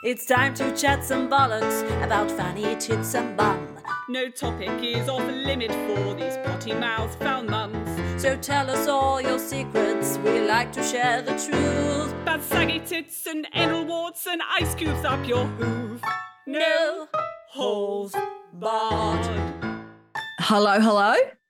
It's time to chat some bollocks about fanny tits and bum. No topic is off limit for these potty-mouthed foul mums. So tell us all your secrets, we like to share the truth. Bad saggy tits and anal warts and ice cubes up your hoof. No holes barred. Hello, hello.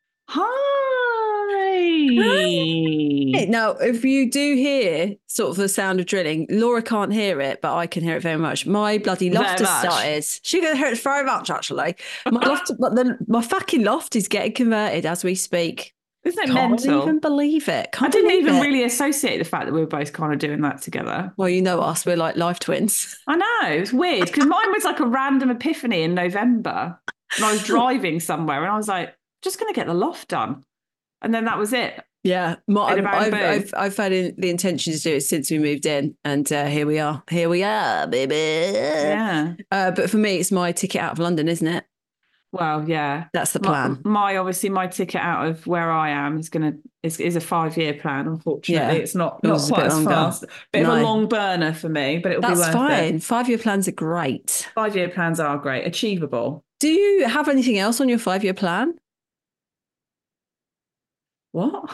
Hi. Now, if you do hear sort of the sound of drilling, Laura can't hear it, but I can hear it very much. My bloody loft has started. She can hear it very much, actually. My loft, my fucking loft is getting converted as we speak. Isn't it Can't mental? even believe it. I didn't even really associate the fact that we were both kind of doing that together. Well, you know us, we're like life twins. I know, it's weird because mine was like a random epiphany in November. And I was driving somewhere and I was like, just going to get the loft done. And then that was it. Yeah, I've had the intention to do it since we moved in, and here we are, baby. Yeah. But for me, it's my ticket out of London, isn't it? Well, yeah, that's the plan. My ticket out of where I am is a 5-year plan. Unfortunately, it's not quite as fast. Bit of a long burner for me, but it'll be worth it. That's fine. 5-year plans are great. 5-year plans are great, achievable. Do you have anything else on your 5-year plan? What?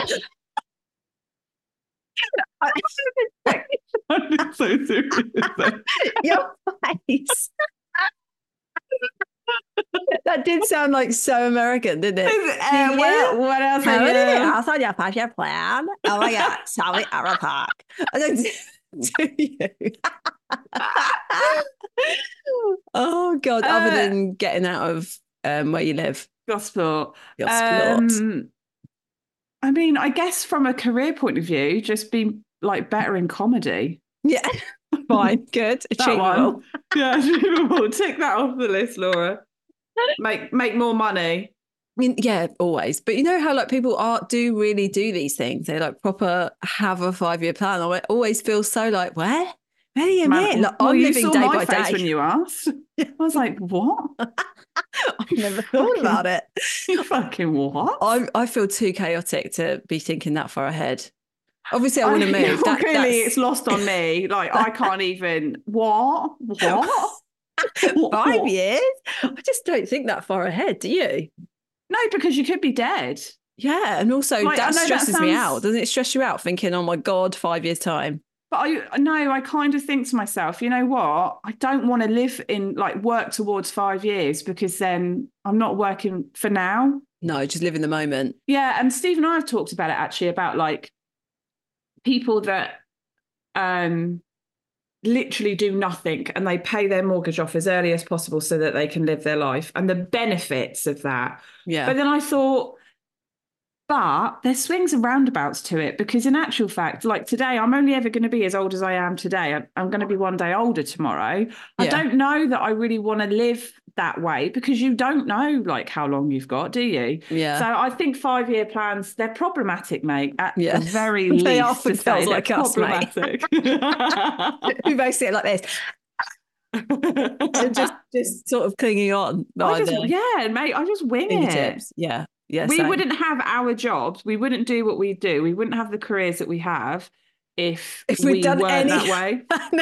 I'm so serious. Your face. That did sound like so American, didn't it? What else? How anything else on your 5-year plan? Oh my God, Sally Arrow Park. Do you? Oh God, other than getting out of where you live. Gosport. I mean, I guess from a career point of view, just be like better in comedy. Yeah. Fine. Good. Achievable. Yeah, achievable. Tick that off the list, Laura. Make more money. I mean, yeah, always. But you know how like people do really do these things? They like proper have a 5-year plan. I always feel so like, where do you mean? Like, I'm living day by day. When you asked, I was like, what? I've never thought about it. You fucking what? I feel too chaotic to be thinking that far ahead. Obviously, I want to move. Clearly, it's lost on me. Like, I can't even. What? 5 years? I just don't think that far ahead. Do you? No, because you could be dead. Yeah, and also that stresses me out. Doesn't it stress you out thinking, oh my God, 5 years time? But I kind of think to myself, you know what? I don't want to work towards 5 years because then I'm not working for now. No, just live in the moment. Yeah, and Steve and I have talked about it actually, about like people that literally do nothing and they pay their mortgage off as early as possible so that they can live their life and the benefits of that. Yeah. But then I thought, but there's swings and roundabouts to it because in actual fact, like today, I'm only ever going to be as old as I am today. I'm going to be one day older tomorrow. Yeah. I don't know that I really want to live that way because you don't know like how long you've got, do you? Yeah. So I think 5-year plans, they're problematic, mate. At the very least. They are for girls like us, mate. We both see it like this. just sort of clinging on. Mate, I just wing it. Yeah. Yeah, we wouldn't have our jobs. We wouldn't do what we do. We wouldn't have the careers that we have if we weren't that way.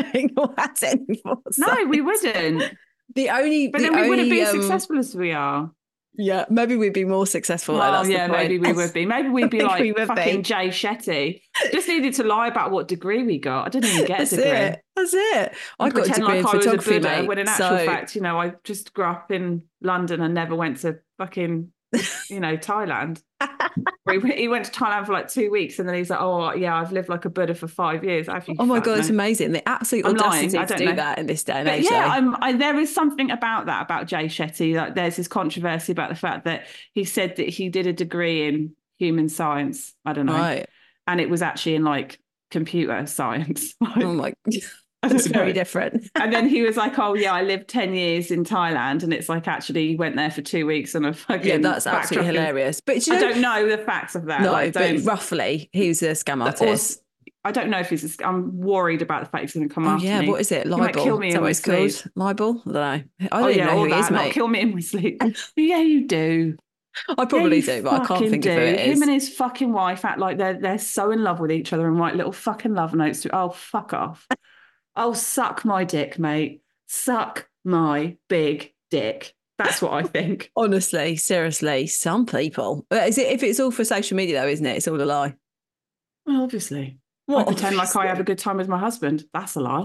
No, we wouldn't. But we wouldn't be as successful as we are. Yeah, maybe we'd be more successful. Well, maybe we would be. Maybe we'd be like fucking Jay Shetty. Just needed to lie about what degree we got. I didn't even get a degree. That's it. I got a degree in photography, mate. When in actual fact, I just grew up in London and never went to fucking Thailand. He went to Thailand for like 2 weeks and then he's like, oh yeah, I've lived like a Buddha for 5 years. Oh my God, it's amazing. The absolute audacity to do that in this day and age. Yeah, there is something about that, about Jay Shetty. Like, there's this controversy about the fact that he said that he did a degree in human science. I don't know. Right. And it was actually in like computer science. Oh my God. It's very different. And then he was like, oh yeah, I lived 10 years in Thailand. And it's like, actually he went there for 2 weeks on a fucking... Yeah, that's absolutely hilarious. But I don't know the facts of that. No, but roughly, he was a scam artist. I don't know if I'm worried about the fact he's going to come after me. Yeah, what is it? Libel? He might kill me in my sleep. Libel? I don't know. I don't even know who he is, mate. Not kill me in my sleep. Yeah, you do. I probably do, but I can't think of who it is. Him and his fucking wife act like they're so in love with each other and write little fucking love notes to... Oh, fuck off. Oh, suck my dick, mate. Suck my big dick. That's what I think. Honestly, seriously, some people. Is it if it's all for social media though, isn't it? It's all a lie. Well, obviously. What? I pretend like I have a good time with my husband. That's a lie.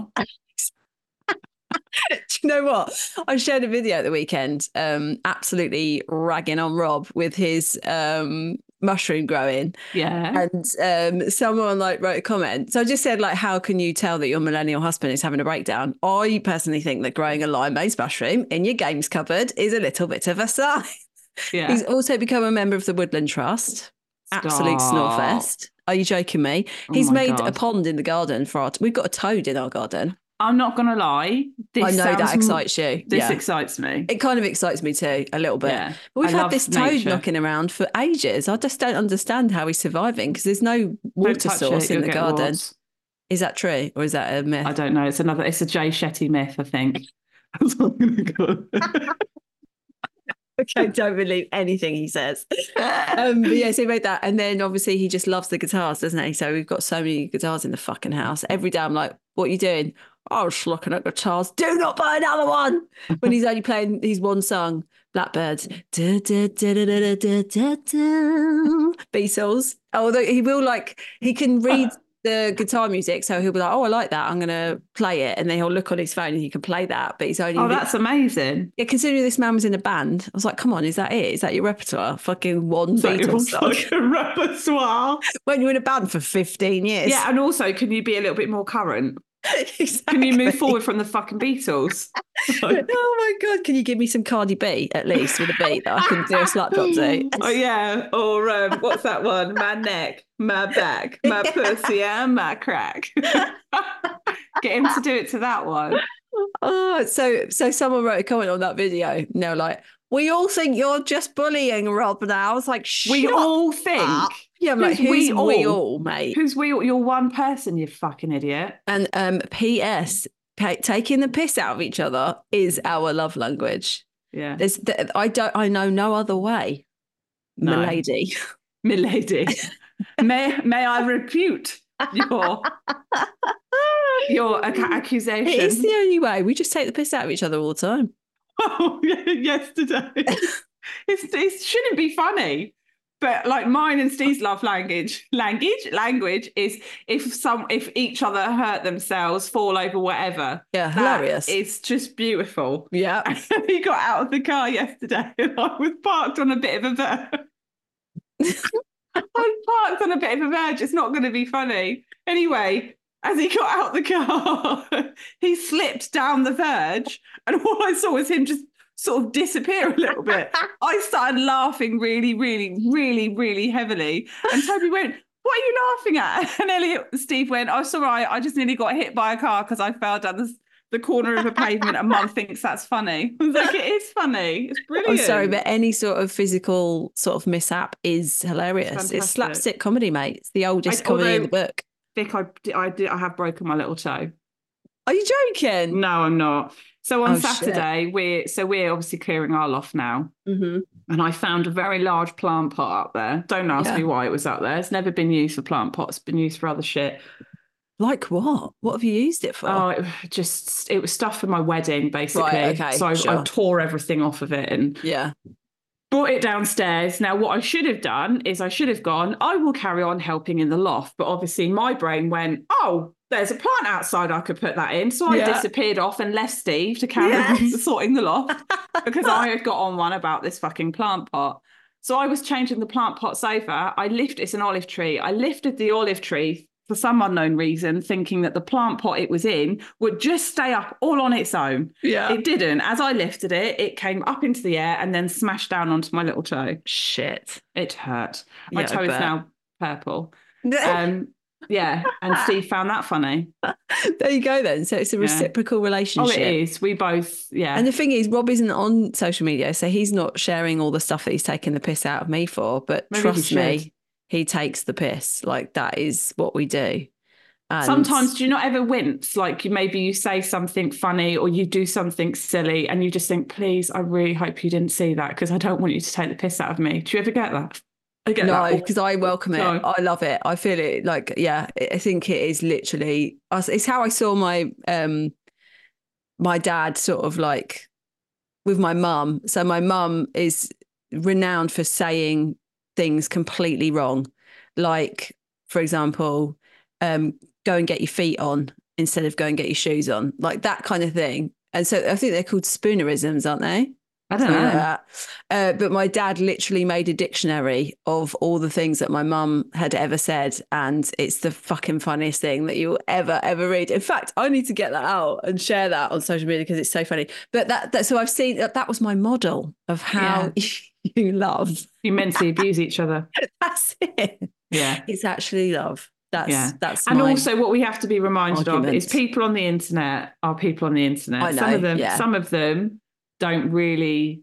Do you know what? I shared a video at the weekend, absolutely ragging on Rob with his mushroom growing. Yeah. And someone like wrote a comment. So I just said, like, how can you tell that your millennial husband is having a breakdown? I personally think that growing a lime-based mushroom in your games cupboard is a little bit of a sign. Yeah. He's also become a member of the Woodland Trust. Stop. Absolute snorefest. Are you joking me? Oh He's made God. a pond in the garden for our... We've got a toad in our garden. I'm not going to lie. I know that excites you. This excites me. It kind of excites me too, a little bit. Yeah. But we've I had love this toad nature. knocking around for ages. I just don't understand how he's surviving because there's no water source in the garden. Warts. Is that true or is that a myth? I don't know. It's a Jay Shetty myth, I think. That's what I'm going to go. Okay, don't believe anything he says. But yeah, so he made that. And then obviously he just loves the guitars, doesn't he? So we've got so many guitars in the fucking house. Every day I'm like, what are you doing? I was looking at guitars. Do not buy another one. When he's only playing his one song, Blackbirds. Beatles. Although he will he can read the guitar music. So he'll be like, oh, I like that. I'm going to play it. And then he'll look on his phone and he can play that. But he's only... Oh, that's amazing. Yeah, considering this man was in a band, I was like, come on, is that it? Is that your repertoire? Fucking one Beatles song. Fucking repertoire. When you're in a band for 15 years. Yeah, and also, can you be a little bit more current? Exactly. Can you move forward from the fucking Beatles? Oh my God, can you give me some Cardi B at least with a beat that I can do a slap drop to? Oh yeah, or what's that one? My neck, my back, my pussy and my crack. Get him to do it to that one. Oh, so someone wrote a comment on that video and they were like, we all think you're just bullying Rob now. I was like, we all think. Up. Yeah, I'm like, who's we all, mate? Who's we all? You're one person, you fucking idiot. And P.S. taking the piss out of each other is our love language. Yeah. I know no other way. No. Milady. Milady. may I repute your accusation? It is the only way. We just take the piss out of each other all the time. Oh, yesterday. It shouldn't be funny. But like mine and Steve's love language is if each other hurt themselves, fall over, whatever. Yeah, hilarious. It's just beautiful. Yeah. And he got out of the car yesterday and I was parked on a bit of a verge. I was parked on a bit of a verge. It's not going to be funny. Anyway, as he got out the car, he slipped down the verge and all I saw was him just sort of disappear a little bit. I started laughing really, really, really, really heavily. And Toby went, what are you laughing at? And Steve went, oh, it's all right. I just nearly got hit by a car because I fell down the corner of a pavement and Mum thinks that's funny. I was like, it is funny. It's brilliant. I'm sorry, but any sort of physical sort of mishap is hilarious. It's slapstick comedy, mate. It's the oldest comedy in the book. Vic, I have broken my little toe. Are you joking? No, I'm not. So on Saturday, we're obviously clearing our loft now. Mm-hmm. And I found a very large plant pot up there. Don't ask me why it was up there. It's never been used for plant pots. It's been used for other shit. Like what? What have you used it for? Oh, it was stuff for my wedding, basically. Right, okay, so I tore everything off of it and brought it downstairs. Now, what I should have done is I should have gone, I will carry on helping in the loft. But obviously my brain went, oh, there's a plant outside I could put that in. So I disappeared off and left Steve to carry on sorting the loft because I had got on one about this fucking plant pot. So I was changing the plant pots over. It's an olive tree. I lifted the olive tree for some unknown reason, thinking that the plant pot it was in would just stay up all on its own. Yeah. It didn't. As I lifted it, it came up into the air and then smashed down onto my little toe. Shit. It hurt. My toe is now purple. Yeah, and Steve found that funny. There you go then. So it's a reciprocal relationship. Oh, it is. We both, And the thing is, Rob isn't on social media, so he's not sharing all the stuff that he's taking the piss out of me for. But maybe trust me, he takes the piss. Like, that is what we do. And sometimes, do you not ever wince? Like, maybe you say something funny or you do something silly and you just think, please, I really hope you didn't see that because I don't want you to take the piss out of me. Do you ever get that? I get No, that. because I welcome it. No. I love it. I feel it like, yeah, I think it is literally, it's how I saw my my dad sort of like with my mum. So my mum is renowned for saying things completely wrong. Like, for example, go and get your feet on instead of go and get your shoes on, like that kind of thing. And so I think they're called spoonerisms, aren't they? I don't know. Like that. But my dad literally made a dictionary of all the things that my mum had ever said. And it's the fucking funniest thing that you'll ever read. In fact, I need to get that out and share that on social media because it's so funny. But so I've seen that was my model of how you love. You mentally abuse each other. That's it. Yeah. It's actually love. That's and also what we have to be reminded argument. of is people on the internet are people on the internet. I know, some of them don't really,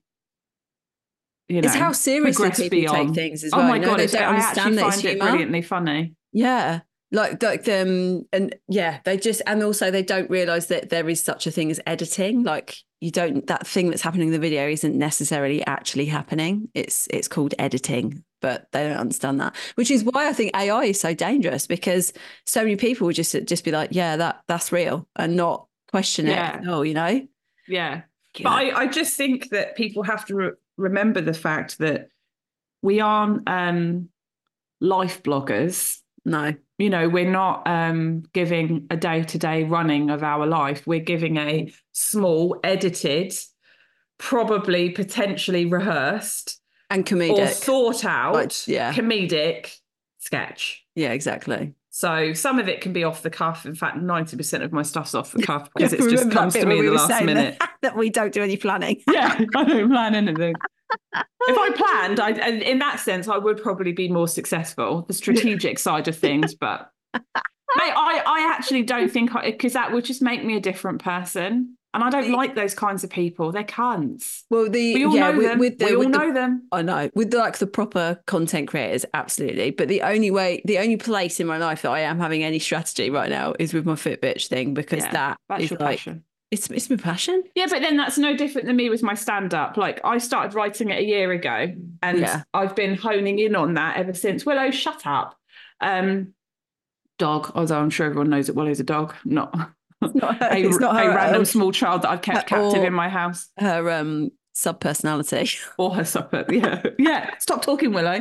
it's how seriously people take things as well. Oh my God, they don't understand I actually find it brilliantly funny. Yeah. Like them, and yeah, and also they don't realize that there is such a thing as editing. Like that thing that's happening in the video isn't necessarily actually happening. It's called editing, but they don't understand that, which is why I think AI is so dangerous, because so many people would just be like, yeah, that's real, and not question it. Oh, Yeah. But I just think that people have to remember the fact that we aren't life bloggers. No. We're not giving a day-to-day running of our life. We're giving a small, edited, probably potentially rehearsed and comedic or thought out comedic sketch. Yeah, exactly. So some of it can be off the cuff. In fact, 90% of my stuff's off the cuff because it just comes to me in the last minute. That we don't do any planning. Yeah, I don't plan anything. If I planned, in that sense, I would probably be more successful, the strategic side of things. But I actually don't think, because that would just make me a different person. And I don't like those kinds of people. They're cunts. Well, we all know them. I know. With the proper content creators, absolutely. But the only place in my life that I am having any strategy right now is with my Fitbitch thing, because that's your passion. It's my passion. Yeah, but then that's no different than me with my stand-up. Like, I started writing it a year ago, and I've been honing in on that ever since. Willow, shut up. Dog, although I'm sure everyone knows that Willow's a dog, not a random small child that I've kept captive in my house. Her sub-personality. Or her sub, yeah. Stop talking, Willow.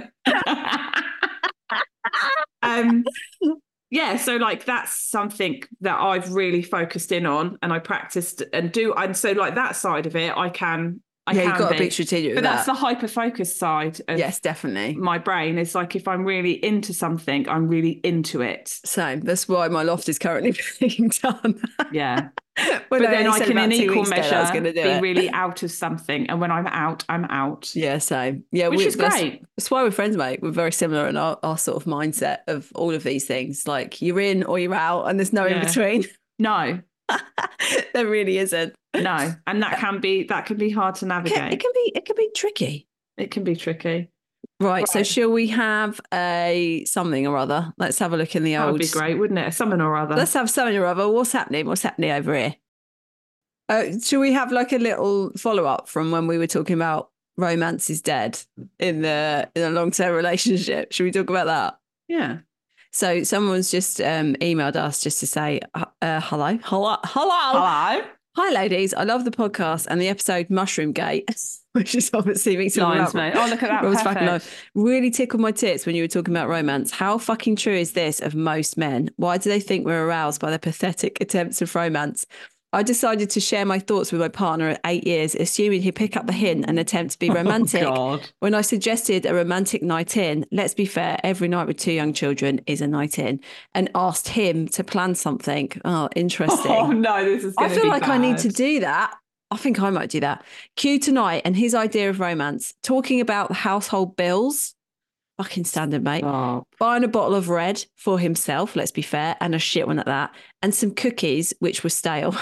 Yeah, so like that's something that I've really focused in on, and I practiced and so like that side of it, you've got to be strategic. But that's the hyper-focused side of yes, definitely. My brain is like, if I'm really into something, I'm really into it. Same. That's why my loft is currently being done. Yeah. But then I can in equal measure be really out of something. And when I'm out, I'm out. Yeah, same. Yeah, which is great. That's why we're friends, mate. We're very similar in our sort of mindset of all of these things. Like, you're in or you're out, and there's no in between. No. There really isn't. No. And that can be hard to navigate. It can be tricky. It can be tricky. Right. So shall we have a something or other? Let's have a look in the old. That would be great, wouldn't it? A something or other. Let's have something or other. What's happening? What's happening over here? Shall we have like a little follow-up from when we were talking about romance is dead in a long-term relationship? Should we talk about that? Yeah. So someone's just emailed us just to say, hello. Hi, ladies. I love the podcast and the episode Mushroom Gate, which is obviously me talking about. Mate. Oh, look at that. Perfect. Really tickled my tits when you were talking about romance. How fucking true is this of most men? Why do they think we're aroused by their pathetic attempts of romance? I decided to share my thoughts with my partner at 8 years, assuming he'd pick up the hint and attempt to be romantic. Oh, God. When I suggested a romantic night in, let's be fair, every night with 2 young children is a night in, and asked him to plan something. Oh, interesting. Oh, no, this is going to be I feel like bad. I need to do that. I think I might do that. Cue tonight and his idea of romance, talking about the household bills. Fucking standard, mate. Oh. Buying a bottle of red for himself, let's be fair, and a shit one at that, and some cookies, which were stale.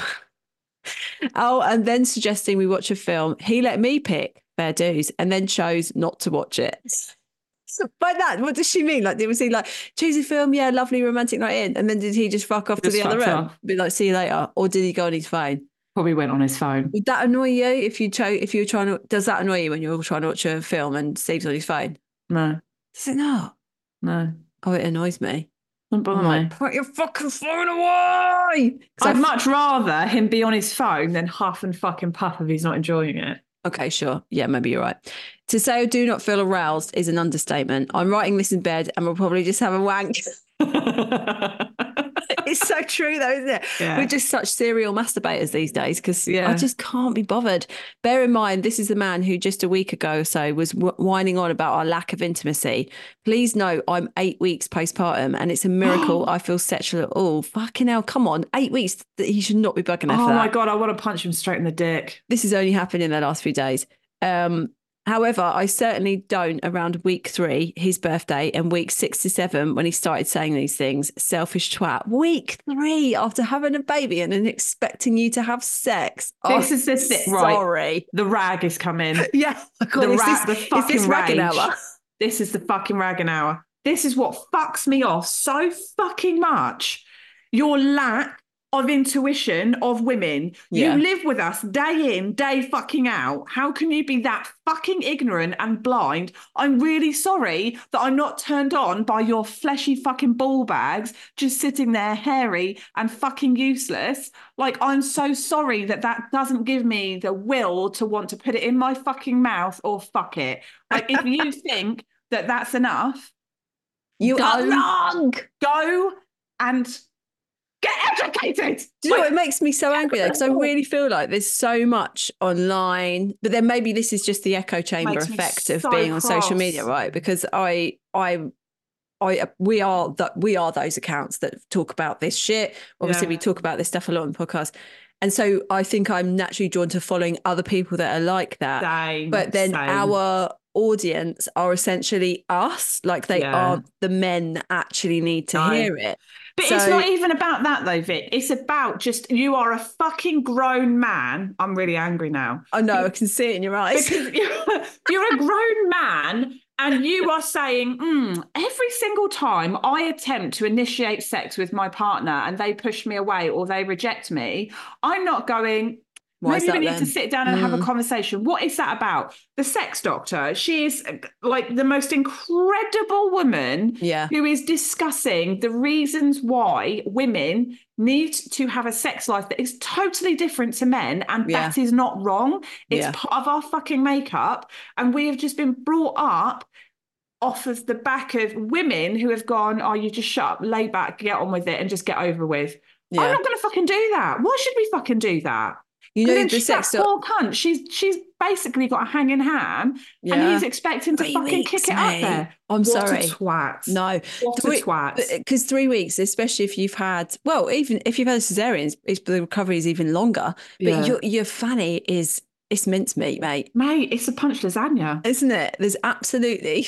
Oh, and then suggesting we watch a film. He let me pick fair dues and then chose not to watch it. So by that, what does she mean? Like, was he like, choose a film? Yeah, lovely romantic night in. And then did he just fuck off to the other room? Be like, see you later. Or did he go on his phone? Probably went on his phone. Would that annoy you if you were trying to, does that annoy you when you're trying to watch a film and Steve's on his phone? No. Does it not? No. Oh, it annoys me. Don't bother me. Put your fucking phone away. I'd much rather him be on his phone than huff and fucking puff if he's not enjoying it. Okay, sure. Yeah, maybe you're right. To say I do not feel aroused is an understatement. I'm writing this in bed and we'll probably just have a wank. It's so true though, isn't it? Yeah. We're just such serial masturbators these days because I just can't be bothered. Bear in mind, this is the man who just a week ago or so was whining on about our lack of intimacy. Please note, I'm 8 weeks postpartum and it's a miracle I feel sexual at all. Fucking hell, come on. 8 weeks, he should not be bugging her for that. Oh my God, I want to punch him straight in the dick. This has only happened in the last few days. However, I certainly don't around week 3, his birthday, and week 6 to 7 when he started saying these things. Selfish twat. Week 3 after having a baby and then expecting you to have sex. This is the thing, right? Sorry, the rag is coming. Yeah, the fucking ragging hour. This is the fucking ragging hour. This is what fucks me off so fucking much. Your lack of intuition of women. You live with us day in, day fucking out. How can you be that fucking ignorant and blind? I'm really sorry that I'm not turned on by your fleshy fucking ball bags just sitting there hairy and fucking useless. Like, I'm so sorry that doesn't give me the will to want to put it in my fucking mouth or fuck it. Like, if you think that that's enough, you are wrong. Go and get educated. Do you know what? It makes me so angry though, because I really feel like there's so much online, but then maybe this is just the echo chamber effect of being on social media, right? Because we are those accounts that talk about this shit. Obviously, we talk about this stuff a lot on the podcast. And so I think I'm naturally drawn to following other people that are like that. But then our audience are essentially us, like they aren't the men that actually need to hear it. But it's not even about that though, Vic. It's about just, you are a fucking grown man. I'm really angry now. I know, I can see it in your eyes. Because you're a grown man and you are saying, every single time I attempt to initiate sex with my partner and they push me away or they reject me, I'm not going, maybe we need to sit down and have a conversation. What is that about? The sex doctor, she is like the most incredible woman who is discussing the reasons why women need to have a sex life that is totally different to men. And that is not wrong. It's part of our fucking makeup. And we have just been brought up off of the back of women who have gone, oh, you just shut up, lay back, get on with it and just get over with. I'm not going to fucking do that. Why should we fucking do that? You know, the sex poor cunt. She's basically got a hanging ham, and he's expecting to fucking kick it up there. I'm sorry, what a twat. No, what a twat. Because 3 weeks, especially if you've had, even if you've had a cesarean, the recovery is even longer. But your fanny it's mincemeat, mate. Mate, it's a punch lasagna, isn't it? There's absolutely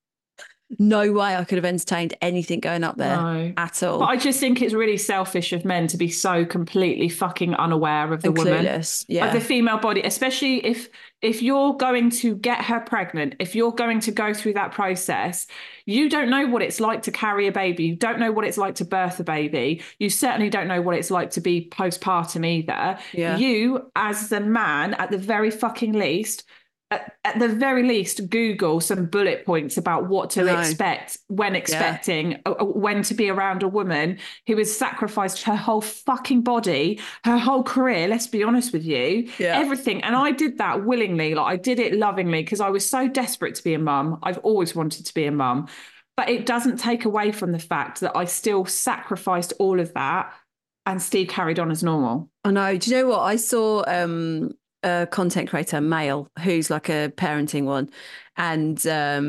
no way I could have entertained anything going up there at all. But I just think it's really selfish of men to be so completely fucking unaware of the woman, of the female body, especially if you're going to get her pregnant, if you're going to go through that process, you don't know what it's like to carry a baby. You don't know what it's like to birth a baby. You certainly don't know what it's like to be postpartum either. You, as the man, at the very fucking least, at the very least, Google some bullet points about what to expect when expecting, when to be around a woman who has sacrificed her whole fucking body, her whole career, let's be honest with you, everything. And I did that willingly. Like, I did it lovingly because I was so desperate to be a mum. I've always wanted to be a mum. But it doesn't take away from the fact that I still sacrificed all of that and Steve carried on as normal. I know. Do you know what? I saw a content creator, male, who's like a parenting one, and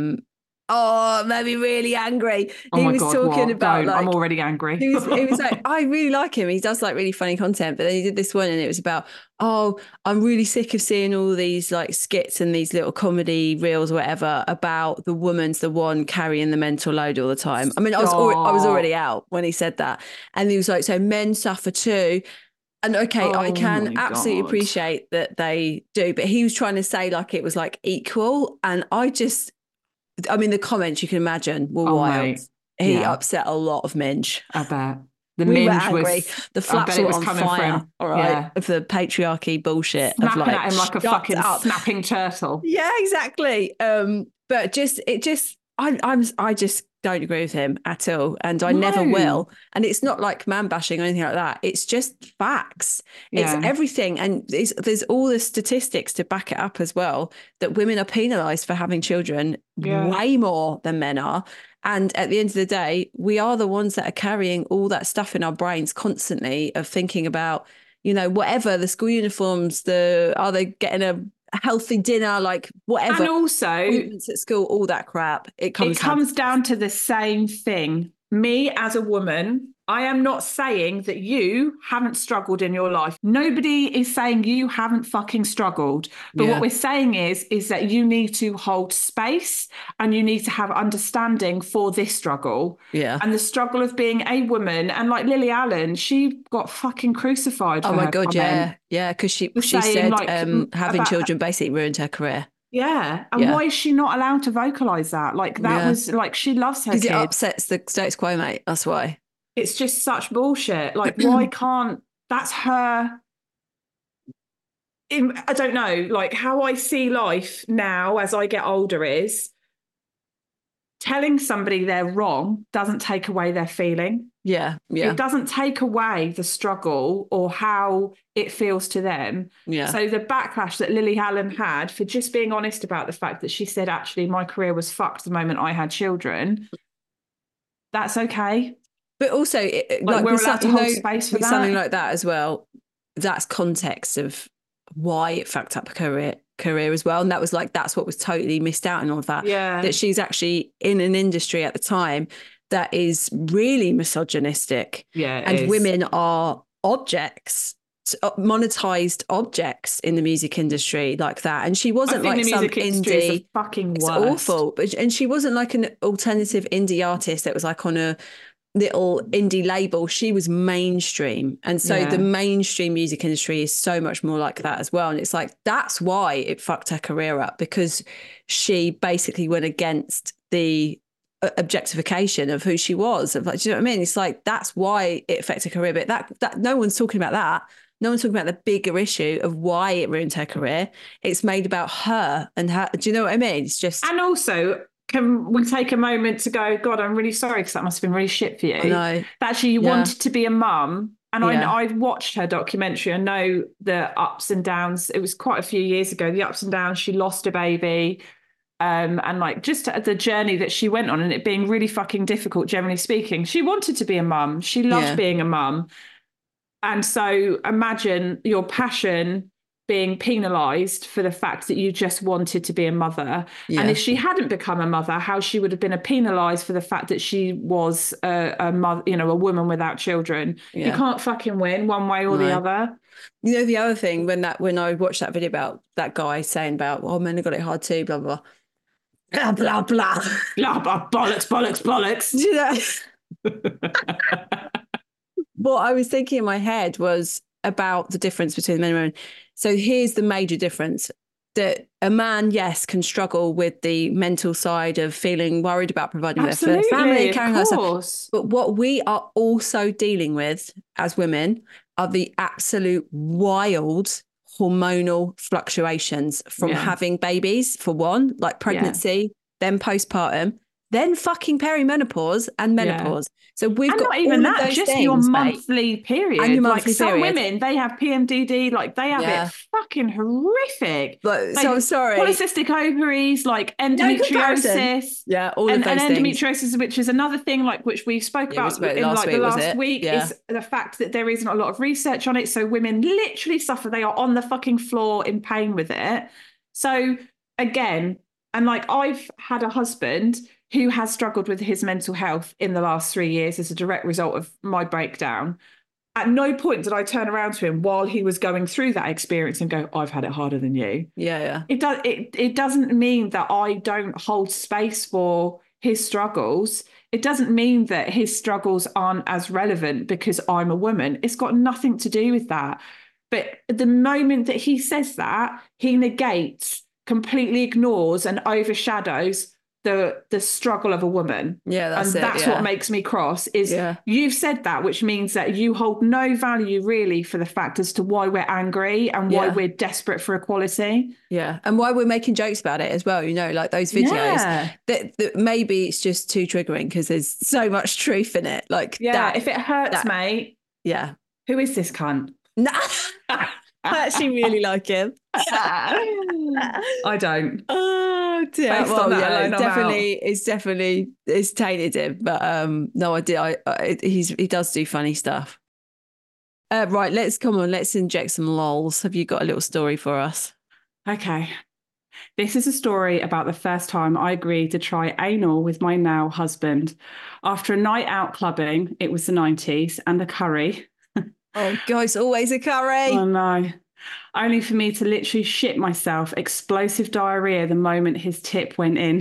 it made me really angry. He was talking about like, I'm already angry. He was like, I really like him. He does like really funny content, but then he did this one and it was about, I'm really sick of seeing all these like skits and these little comedy reels or whatever about the woman's the one carrying the mental load all the time. I mean, I was already out when he said that. And he was like, so men suffer too. And I can absolutely appreciate that they do, but he was trying to say like it was like equal. And the comments you can imagine were wild. Mate. He upset a lot of minge. I bet. Minge was the flaps were on fire. All right, of the patriarchy bullshit. Snapping at him like a fucking snapping turtle. Yeah, exactly. But it just I just don't agree with him at all, and I No. never will. And it's not like man bashing or anything like that. It's just facts. It's everything, and there's all the statistics to back it up as well. That women are penalised for having children way more than men are. And at the end of the day, we are the ones that are carrying all that stuff in our brains constantly of thinking about, you know, whatever, the school uniforms, are they getting a healthy dinner, like whatever. And also appointments at school, all that crap. It comes down to the same thing. Me as a woman, I am not saying that you haven't struggled in your life. Nobody is saying you haven't fucking struggled. But what we're saying is that you need to hold space and you need to have understanding for this struggle. Yeah. And the struggle of being a woman. And like Lily Allen, she got fucking crucified. Oh for my her God, comment. yeah. Because she said like, having children basically ruined her career. Yeah. And why is she not allowed to vocalise that? Like that was like, she loves her kids. Because it upsets the status quo, mate. That's why. It's just such bullshit. Like, why can't, that's her. I don't know, like how I see life now as I get older is telling somebody they're wrong doesn't take away their feeling. Yeah. It doesn't take away the struggle or how it feels to them. Yeah. So the backlash that Lily Allen had for just being honest about the fact that she said, actually, my career was fucked the moment I had children, that's okay. But also, like we're allowed to hold space for that. Something like that as well. That's context of why it fucked up her career as well. And that was like, that's what was totally missed out in all of that. Yeah. That she's actually in an industry at the time that is really misogynistic. Yeah. And women are objects, monetized objects in the music industry like that. And she wasn't like some indie. Fucking worst. It's awful. And she wasn't like an alternative indie artist that was like on a little indie label. She was mainstream, and so the mainstream music industry is so much more like that as well. And it's like, that's why it fucked her career up, because she basically went against the objectification of who she was. Of like, do you know what I mean? It's like, that's why it affected her career. But that no one's talking about that. No one's talking about the bigger issue of why it ruined her career. It's made about her and her. Do you know what I mean? It's just, and also, can we take a moment to go, God, I'm really sorry, because that must have been really shit for you. No. That actually you wanted to be a mum. And I've watched her documentary. I know the ups and downs. It was quite a few years ago, the ups and downs. She lost a baby. And like just the journey that she went on, and it being really fucking difficult, generally speaking. She wanted to be a mum. She loved being a mum. And so imagine your passion being penalised for the fact that you just wanted to be a mother. Yeah. And if she hadn't become a mother, how she would have been penalised for the fact that she was a mother, you know, a woman without children. Yeah. You can't fucking win one way or the other. You know, the other thing, when I watched that video about that guy saying about, oh, men have got it hard too, blah, blah, blah, blah, blah, blah, blah, bollocks, bollocks, bollocks. Do you know? What I was thinking in my head was about the difference between men and women. So here's the major difference. That a man, yes, can struggle with the mental side of feeling worried about providing their family, carrying ourselves. But what we are also dealing with as women are the absolute wild hormonal fluctuations from having babies, for one, like pregnancy, then postpartum, then fucking perimenopause and menopause. So we've got not even that, just things, your monthly period. And your monthly some period. Women, they have PMDD, like they have it fucking horrific. But, so I'm sorry. Polycystic ovaries, like endometriosis. All of those and things. endometriosis, which is another thing like which we spoke about in like the last week, is the fact that there isn't a lot of research on it. So women literally suffer. They are on the fucking floor in pain with it. So again, and like I've had a husband who has struggled with his mental health in the last 3 years as a direct result of my breakdown. At no point did I turn around to him while he was going through that experience and go, I've had it harder than you. Yeah. It doesn't mean that I don't hold space for his struggles. It doesn't mean that his struggles aren't as relevant because I'm a woman. It's got nothing to do with that. But the moment that he says that, he negates, completely ignores and overshadows the struggle of a woman. Yeah, that's what makes me cross is you've said that, which means that you hold no value really for the fact as to why we're angry and why we're desperate for equality. Yeah, and why we're making jokes about it as well, you know, like those videos that maybe it's just too triggering because there's so much truth in it. Like, if it hurts, mate. Yeah. Who is this cunt? Nah. I actually really like him. I don't. Oh dear. It's tainted him, but no, I did. He does do funny stuff. Right, let's inject some lols. Have you got a little story for us? Okay. This is a story about the first time I agreed to try anal with my now husband. After a night out clubbing, it was the 90s, and a curry. Oh, God, it's always a curry. Oh, no. Only for me to literally shit myself, explosive diarrhea the moment his tip went in.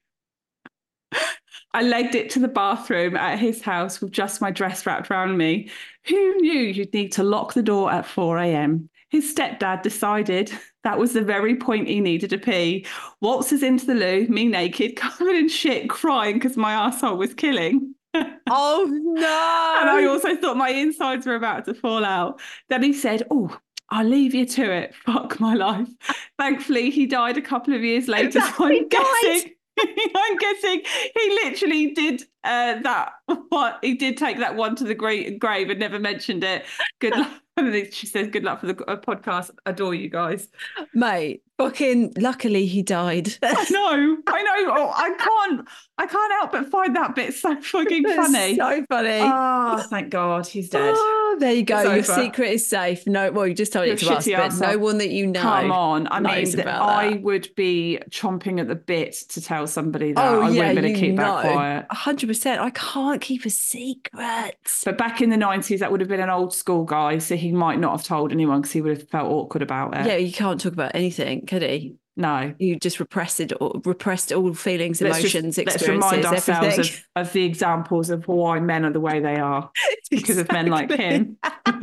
I legged it to the bathroom at his house with just my dress wrapped around me. Who knew you'd need to lock the door at 4 a.m.? His stepdad decided that was the very point he needed to pee. Waltzes into the loo, me naked, covered in shit, crying because my arsehole was killing. Oh, no. And I also thought my insides were about to fall out. Then he said, oh, I'll leave you to it. Fuck my life. Thankfully, he died a couple of years later. So I'm guessing he literally did that. What he did take that one to the grave and never mentioned it. Good luck. She says, good luck for the podcast. Adore you guys. Mate, fucking luckily he died. I know. Oh, I can't help but find that bit so fucking funny. So funny. Oh, thank God he's dead. Oh, there you go. Your secret is safe. No, well, you just told it to us, but no one that you know. Come on. I mean, I would be chomping at the bit to tell somebody that. I wouldn't be able to keep that quiet. 100%. I can't keep a secret. But back in the 90s, that would have been an old school guy, so he might not have told anyone because he would have felt awkward about it. Yeah, you can't talk about anything, could he? No. You just repressed all feelings, emotions, experiences, let's remind ourselves of the examples of why men are the way they are because of men like him.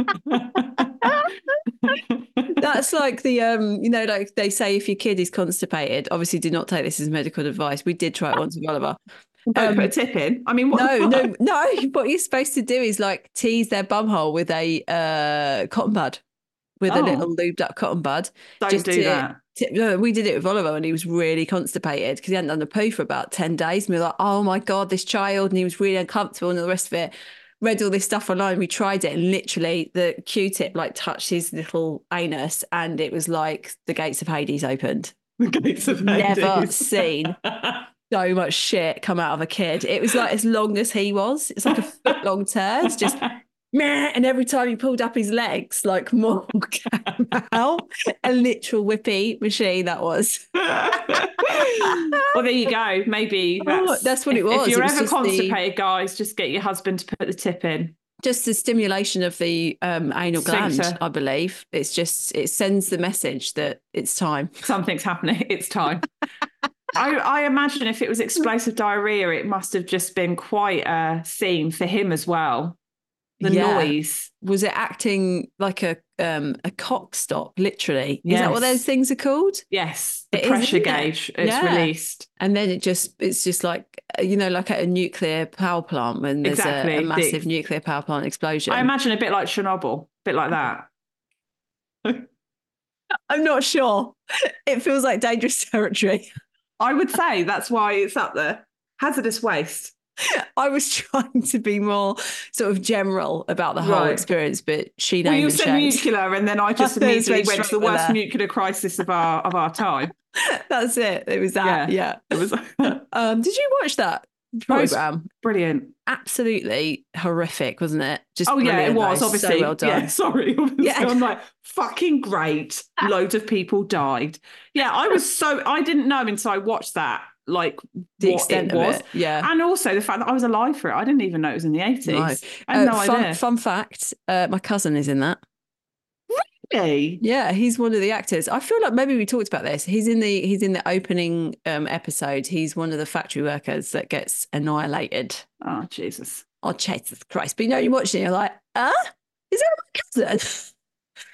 That's like the like they say if your kid is constipated, obviously do not take this as medical advice. We did try it once with Oliver. Don't put a tip in. I mean, no. What you're supposed to do is like tease their bumhole with a cotton bud, with a little lubed up cotton bud. Don't do that. We did it with Oliver when he was really constipated because he hadn't done the poo for about 10 days. And we were like, oh my God, this child. And he was really uncomfortable and all the rest of it. Read all this stuff online. We tried it and literally the Q-tip like touched his little anus and it was like the gates of Hades opened. The gates of Hades. Never seen so much shit come out of a kid. It was like as long as he was. It's like a foot long turd. Just meh. And every time he pulled up his legs, like more came out. A literal whippy machine that was. Well, there you go. Maybe that's what it was. If you're ever constipated, guys, just get your husband to put the tip in. Just the stimulation of the anal gland, I believe. It sends the message that it's time. Something's happening. It's time. I imagine if it was explosive diarrhea, it must have just been quite a scene for him as well. The noise. Was it acting like a cock stop, literally? Yes. Is that what those things are called? Yes. The pressure gauge. It's released. And then it's just like, like at a nuclear power plant when there's a massive nuclear power plant explosion. I imagine a bit like Chernobyl, a bit like that. I'm not sure. It feels like dangerous territory. I would say that's why it's up there. Hazardous waste. I was trying to be more sort of general about the whole experience, but she named you said nuclear, and then I just immediately went to the worst nuclear crisis of our time. That's it. It was that. Yeah. It was. Did you watch that program? Brilliant. Absolutely horrific, wasn't it? Just it was obviously. So well done. Yeah, sorry. I'm like fucking great. Loads of people died. Yeah, I didn't know until I watched that. Like the extent of it, and also the fact that I was alive for it. I didn't even know it was in the 80s. No. I had no idea. Fun fact: my cousin is in that. Really? Yeah, he's one of the actors. I feel like maybe we talked about this. He's in the opening episode. He's one of the factory workers that gets annihilated. Oh Jesus! Oh Jesus Christ! But you're watching it, you're like, is that my cousin?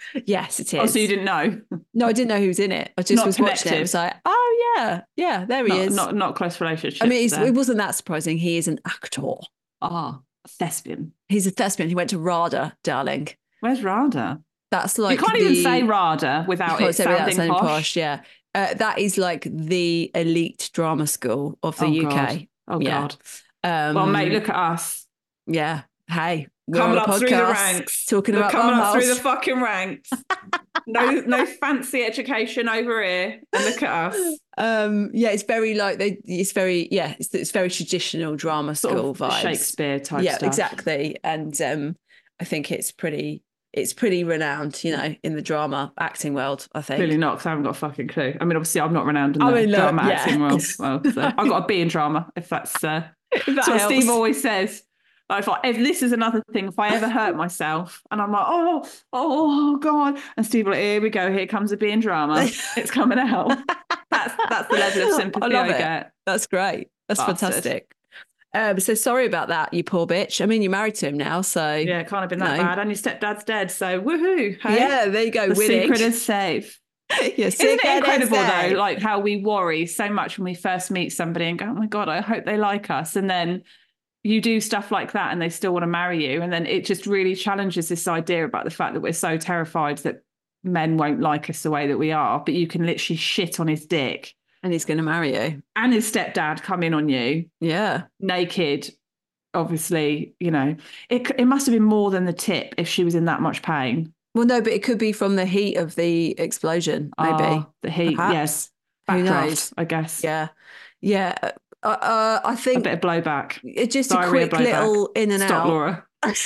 Yes, it is. Oh, so you didn't know? No, I didn't know who was in it. I just Not was watching it. I was like, oh yeah, there he is. Not close relationship. I mean, it wasn't that surprising. He is an actor. A thespian. He's a thespian. He went to RADA, darling. Where's RADA? That's like you can't even say RADA without it sounding posh. Yeah, that is like the elite drama school of the UK. Oh God. Well, mate, look at us. Yeah. Hey, we're coming on a up podcast through the ranks. Talking about coming up through the fucking ranks. No fancy education over here. And look at us. Yeah, it's very like it's very traditional drama school vibes. Shakespeare type stuff. Yeah, exactly. And I think it's pretty renowned, in the drama acting world, I think. Really not, because I haven't got a fucking clue. I mean, obviously I'm not renowned in the drama acting world. Well, so I've got a B in drama, if that's what Steve always says. Like if this is another thing, if I ever hurt myself and I'm like, oh God. And Steve will like, here we go, here comes a B in drama. It's coming out. That's the level of sympathy I get. That's great. That's fantastic. So sorry about that, you poor bitch. I mean, you're married to him now, so yeah, it can't have been that bad. And your stepdad's dead, so woohoo! Hey? Yeah, there you go. The secret is safe. Isn't it incredible though? Like how we worry so much when we first meet somebody and go, "Oh my God, I hope they like us," and then you do stuff like that, and they still want to marry you, and then it just really challenges this idea about the fact that we're so terrified that men won't like us the way that we are. But you can literally shit on his dick. And he's going to marry you. And his stepdad come in on you. Yeah. Naked. Obviously, it must have been more than the tip if she was in that much pain. Well, no, but it could be from the heat of the explosion, maybe. The heat, perhaps. Yes. Backdraft, I guess. Yeah. Yeah. I think... A bit of blowback. Just a quick little in and out. Stop, Laura.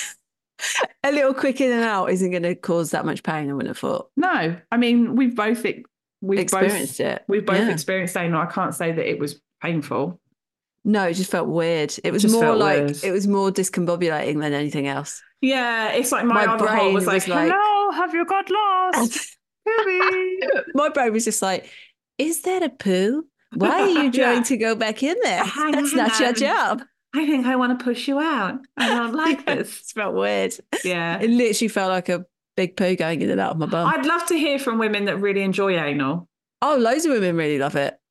A little quick in and out isn't going to cause that much pain, I wouldn't have thought. No. I mean, we've both experienced it. We've both experienced it. I can't say that it was painful. No, it just felt weird. It was more like it was more discombobulating than anything else. Yeah, it's like my other brain was like, "Hello, have you got lost?" My brain was just like, "Is there a poo? Why are you trying to go back in there? That's not your job." I think I want to push you out. I don't like this. It felt weird. Yeah, it literally felt like a big poo going in and out of my bum. I'd love to hear from women that really enjoy anal. Oh, loads of women really love it.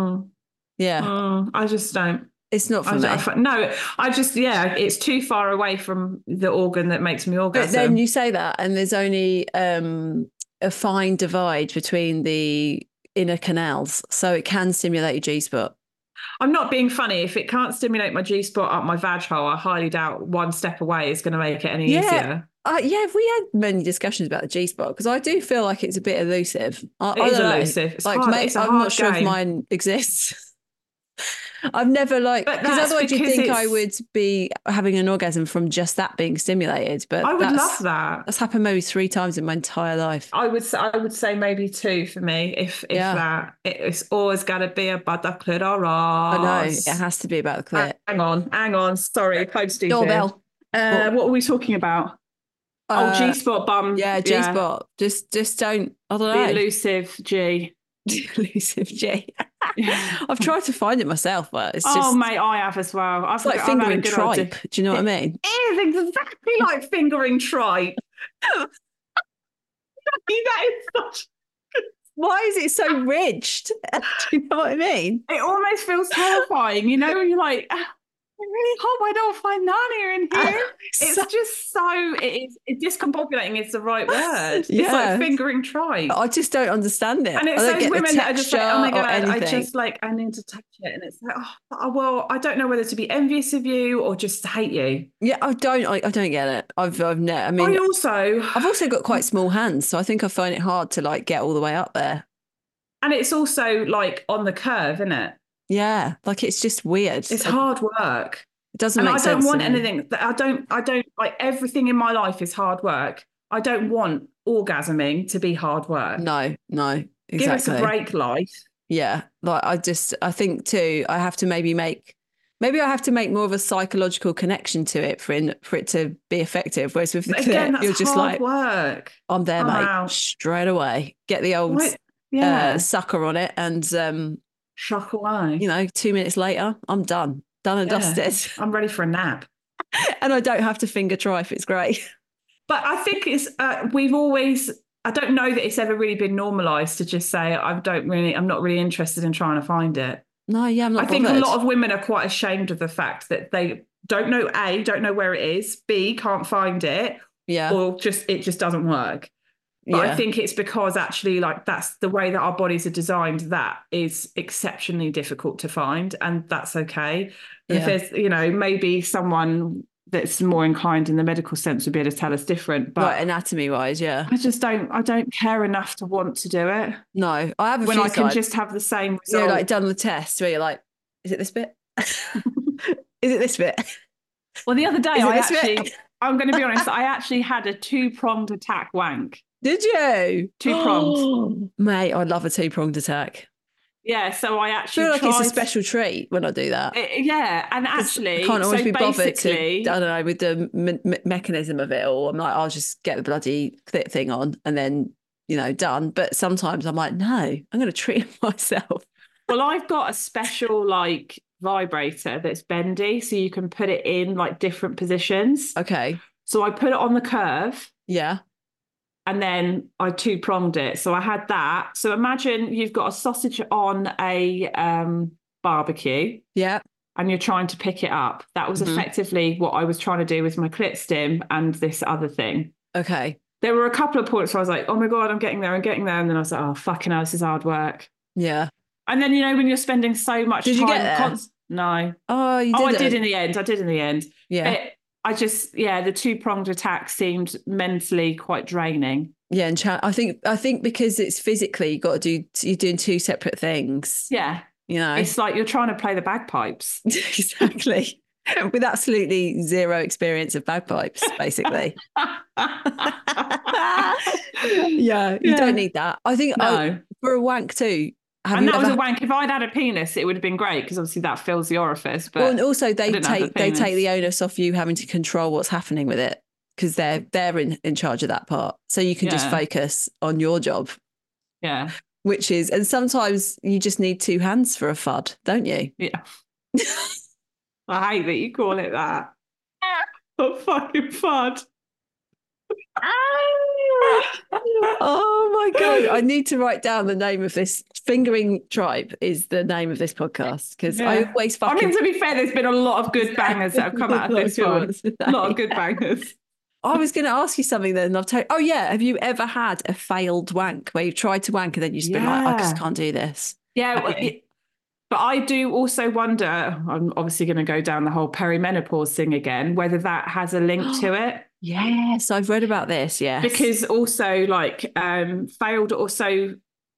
Yeah. I just don't. It's not for me. No, it's too far away from the organ that makes me orgasm. But then you say that, and there's only a fine divide between the inner canals, so it can stimulate your G-spot. I'm not being funny. If it can't stimulate my G-spot up my vag hole, I highly doubt one step away is going to make it any easier. Have we had many discussions about the G-spot? Because I do feel like it's a bit elusive. It is elusive. It's hard. Mate, I'm not sure if mine exists. I've never because otherwise you'd think I would be having an orgasm from just that being stimulated. But I would love that. That's happened maybe 3 times in my entire life. I would say maybe 2 for me. If that, it's always got to be about the clitoris. I know it has to be about the clit. Hang on. Sorry, posted. Doorbell. What are we talking about? G-spot bum. Yeah, G-spot. Just don't. I don't know. The elusive G. Elusive G. I've tried to find it myself, but it's just... Oh, mate, I have as well. It's like fingering tripe. Do you know what I mean? It is exactly like fingering tripe. That is such... Why is it so ridged? Do you know what I mean? It almost feels terrifying. When you're like... I really hope I don't find Narnia in here. It's just so it's discombobulating is the right word. It's like fingering tripe. I just don't understand it. And it's those women that are just like, oh my God, I need to touch it. And it's like, well, I don't know whether to be envious of you or just to hate you. Yeah, I don't get it. I've never. I've also got quite small hands, so I think I find it hard to get all the way up there. And it's also on the curve, isn't it? Yeah, it's just weird. It's hard work. It doesn't make sense. I don't want anything. I don't everything in my life is hard work. I don't want orgasming to be hard work. No, exactly. Give us a break, life. Yeah, I think too, I have to maybe I have to make more of a psychological connection to it for it to be effective. Whereas with the clit, you're just hard work. I'm there, mate, straight away. Get the old sucker on it and shock away. 2 minutes later, I'm done and dusted. I'm ready for a nap. And I don't have to finger tripe. It's great. But I think it's we've always I don't know that it's ever really been normalised to just say I'm not really interested in trying to find it. No, yeah, I'm not I think bothered. a lot of women are quite ashamed of the fact that they don't know where it is, B, can't find it, or it just doesn't work. But I think it's because actually, like, that's the way that our bodies are designed. That is exceptionally difficult to find, and that's okay. And if there's, maybe someone that's more inclined in the medical sense would be able to tell us different. But anatomy wise, I don't care enough to want to do it. No, I have when I can just have the same result. Like done the test where you're like, is it this bit? Is it this bit? Well, the other day I'm going to be honest, I actually had a 2-pronged attack wank. Did you? 2-pronged. Mate, I love a 2-pronged attack. Yeah, so I actually feel like it's a special treat when I do that. And actually, I can't always be bothered to, I don't know, with the mechanism of it all. I'm like, I'll just get the bloody clit thing on and then, done. But sometimes I'm like, no, I'm going to treat myself. Well, I've got a special like vibrator that's bendy, so you can put it in like different positions. Okay. So I put it on the curve. Yeah. And then I 2-pronged it. So I had that. So imagine you've got a sausage on a barbecue. Yeah. And you're trying to pick it up. That was effectively what I was trying to do with my clit stim and this other thing. Okay. There were a couple of points where I was like, oh my God, I'm getting there. And then I was like, oh, fucking hell, this is hard work. Yeah. And then, when you're spending so much time. Did you get there? No. Oh, you did. I did in the end. Yeah. The 2-pronged attack seemed mentally quite draining. Yeah, and I think because it's physically you're doing 2 separate things. Yeah. It's like you're trying to play the bagpipes. Exactly. With absolutely zero experience of bagpipes, basically. Yeah, you don't need that. I think for a wank too. That was a wank. If I'd had a penis, it would have been great because obviously that fills the orifice. But and also they take the onus off you having to control what's happening with it because they're in charge of that part. So you can just focus on your job. Yeah. Which is, and sometimes you just need 2 hands for a FUD, don't you? Yeah. I hate that you call it that. A fucking FUD. Oh my God. I need to write down the name of this. Fingering Tribe is the name of this podcast because I always fucking... I mean, to be fair, there's been a lot of good bangers that have come out of this one. A lot of good bangers. I was going to ask you something then. Have you ever had a failed wank where you've tried to wank and then you've just been like, I just can't do this? Yeah. But I do also wonder, I'm obviously going to go down the whole perimenopause thing again, whether that has a link to it. Yes, I've read about this, yes. Because also failed also,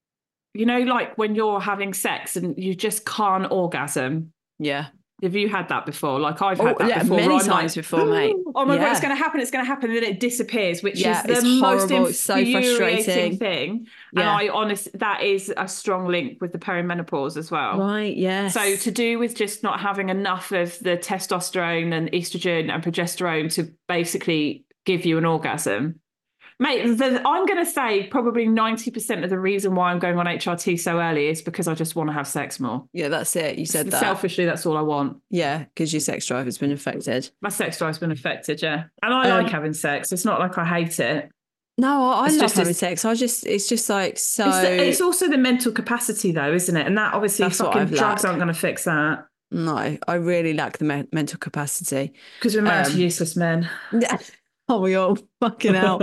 like when you're having sex and you just can't orgasm. Yeah. Have you had that before? Like I've had that before. Many times before, mate. Oh my God, it's going to happen. And then it disappears, which is the most infuriating thing. Yeah. And that is a strong link with the perimenopause as well. Right, yes. So to do with just not having enough of the testosterone and estrogen and progesterone to basically give you an orgasm. Mate, I'm going to say probably 90% of the reason why I'm going on HRT so early is because I just want to have sex more. Yeah, that's it. You said that. Selfishly, that's all I want. Yeah, because your sex drive has been affected. My sex drive's been affected, yeah. And I like having sex. It's not like I hate it. No, I love having sex. It's just like so... It's also the mental capacity though, isn't it? And that obviously fucking drugs aren't going to fix that. No, I really lack the mental capacity. Because we're married to useless men. Yeah. Oh, we all fucking hell.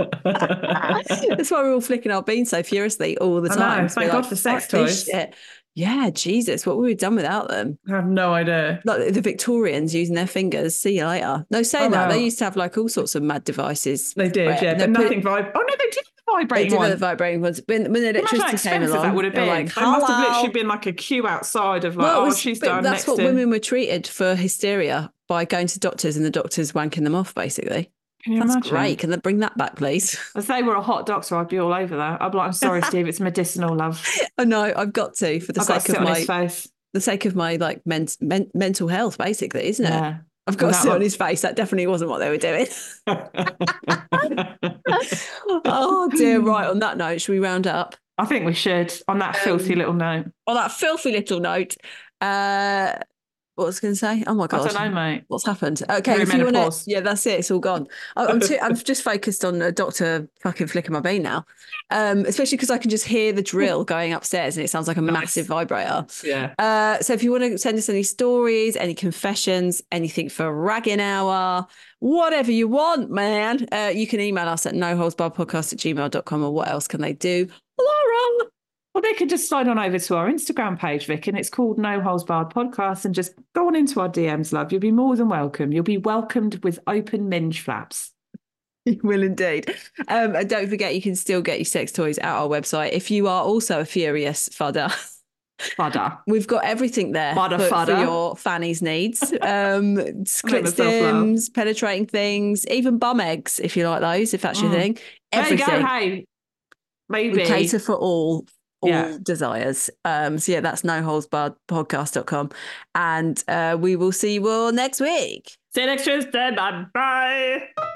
That's why we're all flicking our beans so furiously all the time. I know, thank God for sex toys. Yeah, Jesus, what would we have done without them? I have no idea. Like the Victorians using their fingers. See you later. No, saying that, they used to have like all sorts of mad devices. They did, yeah, but nothing vibrating. Oh, no, they did the vibrating one. They did the vibrating ones. When the electricity came along. That would have been. Like, there must have literally been like a queue outside of like, she's done next That's what women were treated for hysteria by going to doctors and the doctors wanking them off, basically. That's great. Can they bring that back, please? If they were a hot doctor, I'd be all over that. I'd be like, I'm sorry, Steve, it's medicinal, love. I know, I've got to for the sake of my like mental health, basically, isn't it? Yeah. I've got to sit on his face. That definitely wasn't what they were doing. Oh dear. Right. On that note, should we round up? I think we should. On that filthy little note. On that filthy little note. What was I going to say? Oh my God. I don't know, mate. What's happened? Okay, if you want to, yeah, that's it. It's all gone. I'm just focused on a doctor fucking flicking my bean now, especially because I can just hear the drill going upstairs and it sounds like a massive vibrator. Yeah. So if you want to send us any stories, any confessions, anything for ragging hour, whatever you want, man, you can email us at noholesbarredpodcast@gmail.com. Or what else can they do? Laura. Well, they could just slide on over to our Instagram page, Vic, and it's called No Holes Barred Podcast, and just go on into our DMs, love. You'll be more than welcome. You'll be welcomed with open minge flaps. You will indeed. And don't forget, you can still get your sex toys at our website. If you are also a furious fudder, we've got everything there for your fanny's needs. Clit stims, penetrating things, even bum eggs, if you like those, if that's your thing. Everything. There you go, hey. Maybe. We cater for all desires. So yeah, that's noholesbarredpodcast.com. And we will see you all next week. See you next Tuesday. Bye.